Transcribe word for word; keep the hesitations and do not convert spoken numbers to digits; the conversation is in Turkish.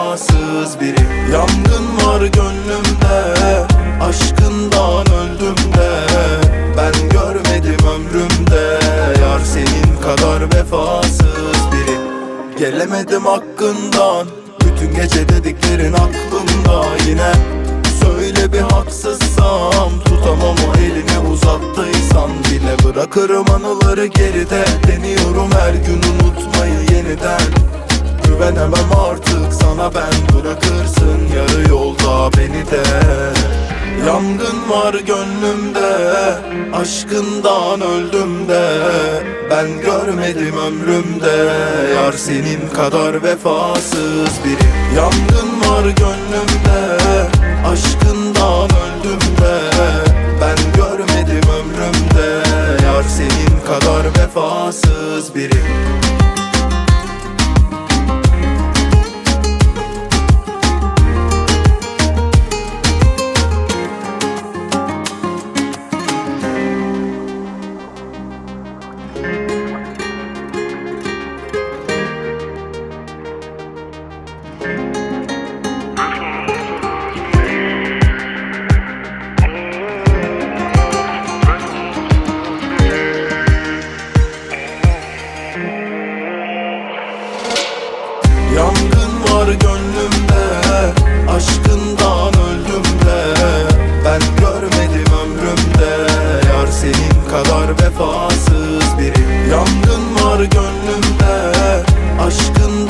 vefasız biri. Yangın var gönlümde, aşkından öldüm de. Ben görmedim ömrümde yar senin kadar vefasız biri. Gelemedim hakkından, bütün gece dediklerin aklımda yine. Söyle bir haksızsam, tutamam o elini uzattıysan bile. Bırakırım anıları geride, deniyorum her gün unutmayı yeniden. Güvenemem artık sana ben, bırakırsın yarı yolda beni de. Yangın var gönlümde, aşkından öldüm de. Ben görmedim ömrümde yar senin kadar vefasız biri. Yangın var gönlümde, aşkından öldüm de. Ben görmedim ömrümde yar senin kadar vefasız biri. Yangın var gönlümde, aşkından öldüm de. Ben görmedim ömrümde yar senin kadar vefasız biri. Yangın var gönlümde, aşkından